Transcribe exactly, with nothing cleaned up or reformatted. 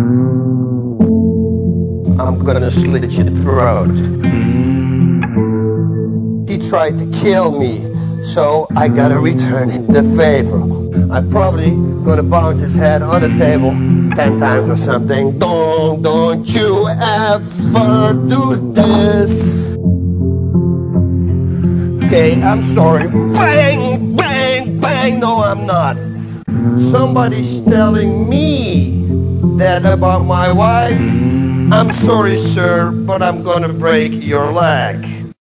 I'm gonna slit your throat. He tried to kill me, so I gotta return him the favor. I'm probably gonna bounce his head on the table ten times or something. Don't, don't you ever do this. Okay, I'm sorry. Bang, bang, bang. No, I'm not. Somebody's telling me that about my wife. I'm sorry, sir, but I'm gonna break your leg.